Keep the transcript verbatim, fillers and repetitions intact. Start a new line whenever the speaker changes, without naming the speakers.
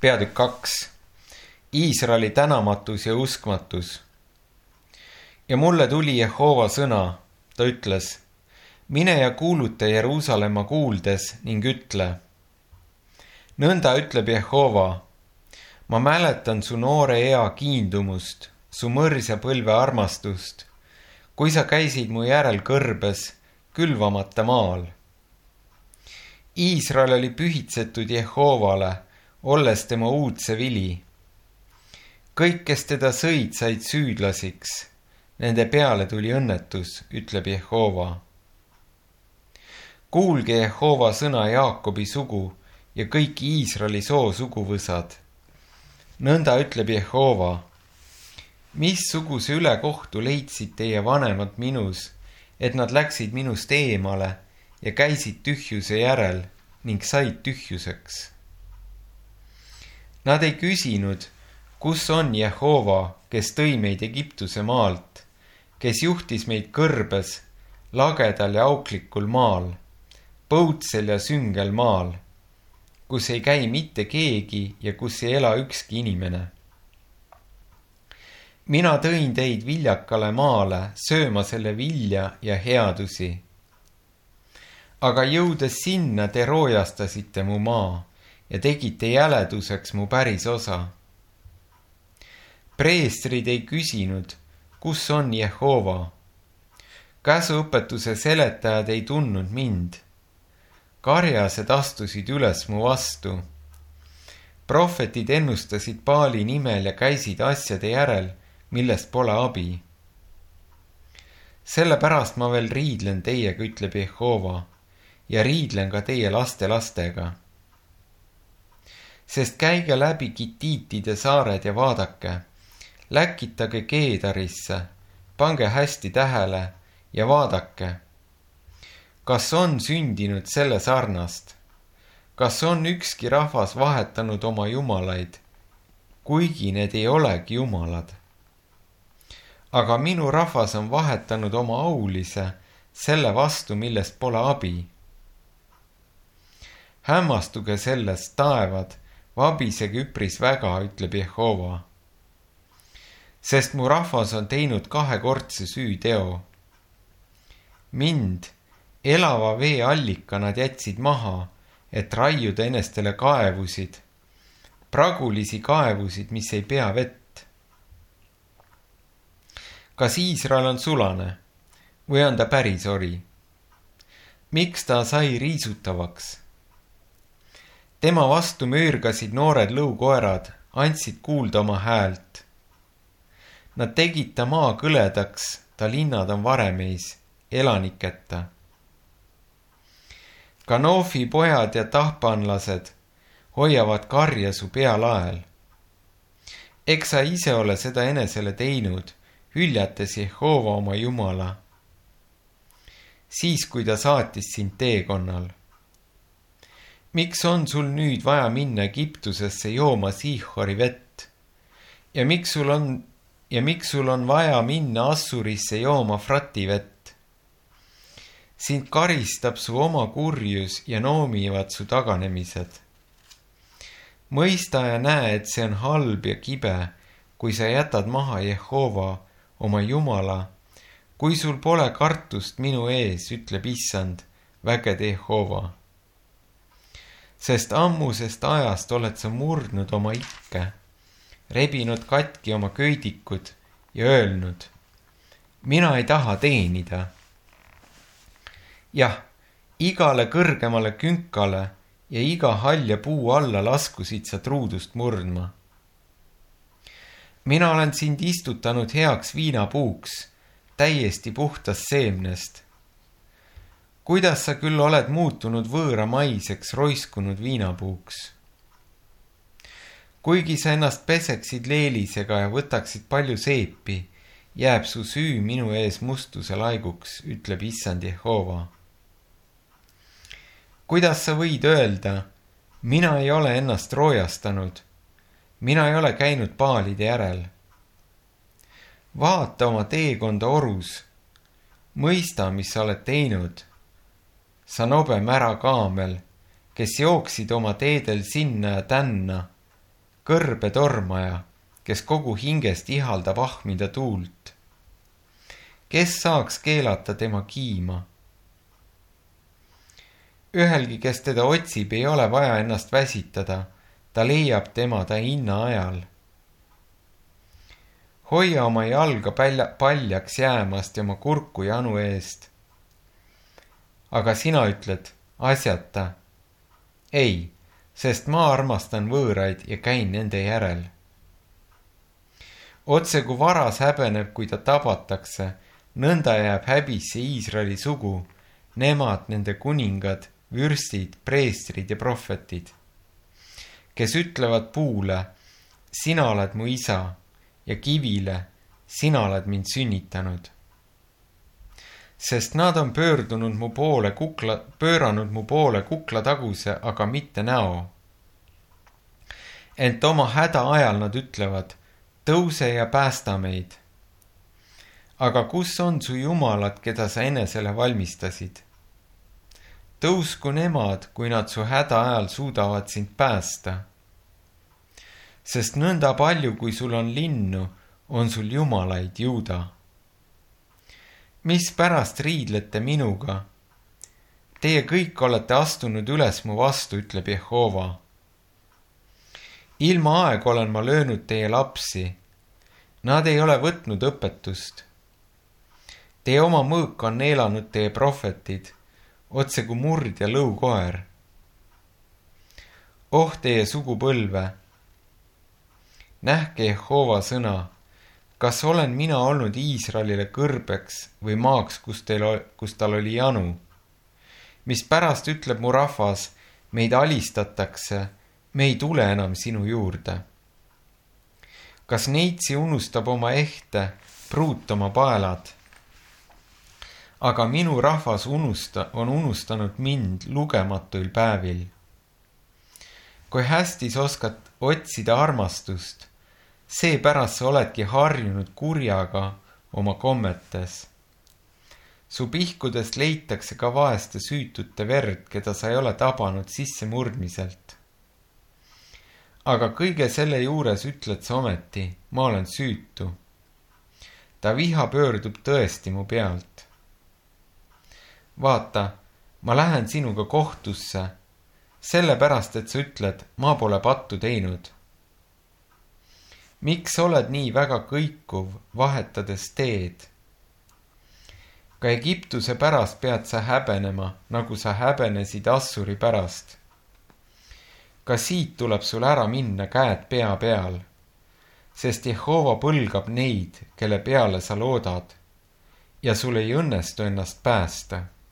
Peatükk kaks. Iisraeli tänamatus ja uskmatus. Ja mulle tuli Jehova sõna, ta ütles, mine ja kuuluta Jeruusalemma kuuldes ning ütle. Nõnda ütleb Jehova, ma mäletan su noore ea kiindumust, su mõrsa põlve armastust, kui sa käisid mu järel kõrbes, külvamata maal. Iisrael oli pühitsetud Jehovale, olles tema uudse vili. Kõik, kes teda sõid, said süüdlasiks. Nende peale tuli õnnetus, ütleb Jehova. Kuulge Jehova sõna Jaakobi sugu ja kõik Iisraeli soo suguvõsad. Nõnda ütleb Jehova. Missuguse ülekohtu leidsid teie vanemad minus, et nad läksid minust eemale ja käisid tühjuse järel ning said tühjuseks. Nad ei küsinud, kus on Jehova, kes tõi meid Egiptuse maalt, kes juhtis meid kõrbes, lagedal ja auklikul maal, põutsel ja süngel maal, kus ei käi mitte keegi ja kus ei ela ükski inimene. Mina tõin teid viljakale maale, sööma selle vilja ja headusi. Aga jõudes sinna te roojastasite mu maa ja tegite jäleduseks mu päris osa. Preestrid ei küsinud, kus on Jehova. Käsuõpetuse seletajad ei tundnud mind. Karjased astusid üles mu vastu. Prohvetid ennustasid Baali nimel ja käisid asjade järel, millest pole abi. Sellepärast ma veel riidlen teiega, ütleb Jehova, ja riidlen ka teie laste lastega. Sest käige läbi Kitiitide saared ja vaadake, läkitage Keedarisse, pange hästi tähele ja vaadake. Kas on sündinud selle sarnast? Kas on ükski rahvas vahetanud oma jumalaid, kuigi need ei olegi jumalad? Aga minu rahvas on vahetanud oma aulise selle vastu, millest pole abi. Hämmastuge sellest, taevad, vabisege üpris väga, ütleb Jehova. Sest mu rahvas on teinud kahekordse süüteo. Mind, elava vee allika nad jätsid maha, et raiuda enestele kaevusid, pragulisi kaevusid, mis ei pea vett. Kas Iisrael on sulane või on ta päris ori? Miks ta sai riisutavaks? Tema vastu möörgasid noored lõukoerad, andsid kuulda oma häält. Nad tegid ta maa kõledaks, ta linnad on varemeis, elaniketa. Kanoofi pojad ja tahpanlased hoiavad karja su pealael. Eks sa ise ole seda enesele teinud, hüljates Jehova oma Jumala. Siis, kui ta saatis sind teekonnal. Miks on sul nüüd vaja minna Egiptusesse jooma Siihori vett? Ja miks sul on, ja miks sul on vaja minna Assurisse jooma Frati vett? Sind karistab su oma kurjus ja noomivad su taganemised. Mõista ja näe, et see on halb ja kibe, kui sa jätad maha Jehova, oma Jumala, kui sul pole kartust minu ees, ütleb Issand, vägede Jehova. Sest ammusest ajast oled sa murdnud oma ikke, rebinud katki oma köidikud ja öelnud, mina ei taha teenida. Jah, igale kõrgemale künkale ja iga halja puu alla laskusid sa truudust murdma. Mina olen sind istutanud heaks viinapuuks, täiesti puhtast seemnest. Kuidas sa küll oled muutunud võõramaiseks roiskunud viinapuuks? Kuigi sa ennast peseksid leelisega ja võtaksid palju seepi, jääb su süü minu ees mustuse laiguks, ütleb Issand Jehova. Kuidas sa võid öelda, mina ei ole ennast roojastanud, mina ei ole käinud paalide järel. Vaata oma teekonda orus, mõista, mis sa oled teinud. Sa nobe mära kaamel, kes jooksid oma teedel sinna ja tänna, kõrbe tormaja, kes kogu hingest ihaldab ahmida tuult. Kes saaks keelata tema kiima? Ühelgi, kes teda otsib, ei ole vaja ennast väsitada, ta leiab tema ta hinna ajal. Hoia oma jalga palja, paljaks jäämast ja oma kurku janu eest. Aga sina ütled, asjata. Ei, sest ma armastan võõraid ja käin nende järel. Otse kui varas häbeneb, kui ta tabatakse, nõnda jääb häbisse Iisraeli sugu, nemad, nende kuningad, vürstid, preestrid ja prohvetid, kes ütlevad puule, sina oled mu isa, ja kivile, sina oled mind sünnitanud. Sest nad on pöördunud mu poole kukla, pööranud mu poole kuklataguse, aga mitte näo. Ent oma häda ajal nad ütlevad, tõuse ja päästa meid. Aga kus on su jumalad, keda sa enesele valmistasid? Tõusku nemad, kui nad su häda ajal suudavad sind päästa. Sest nõnda palju, kui sul on linnu, on sul jumalaid Juuda. Mis pärast riidlete minuga? Teie kõik olete astunud üles mu vastu, ütleb Jehova. Ilma aeg olen ma löönud teie lapsi. Nad ei ole võtnud õpetust. Teie oma mõõk on neelanud teie prohvetid, otse kui murd ja lõukoer. Oh teie sugupõlve! Nähke Jehova sõna, kas olen mina olnud Iisraelile kõrbeks või maaks, kus, teil, kus tal oli janu? Mis pärast ütleb mu rahvas, meid alistatakse, me ei tule enam sinu juurde. Kas neitsi unustab oma ehte, pruut oma paelad? Aga minu rahvas unusta, on unustanud mind lugematuil päevil. Kui hästi sa oskad otsida armastust, seepärast sa oledki harjunud kurjaga oma kommetes. Su pihkudest leitakse ka vaeste süütute verd, keda sa ei ole tabanud sissemurdmiselt. Aga kõige selle juures ütled sa ometi, ma olen süütu. Ta viha pöördub tõesti mu pealt. Vaata, ma lähen sinuga kohtusse, sellepärast, et sa ütled, ma pole pattu teinud. Miks oled nii väga kõikuv, vahetades teed? Ka Egiptuse pärast pead sa häbenema, nagu sa häbenesid Assuri pärast. Ka siit tuleb sul ära minna käed pea peal, sest Jehova põlgab neid, kelle peale sa loodad, ja sul ei õnnestu ennast päästa.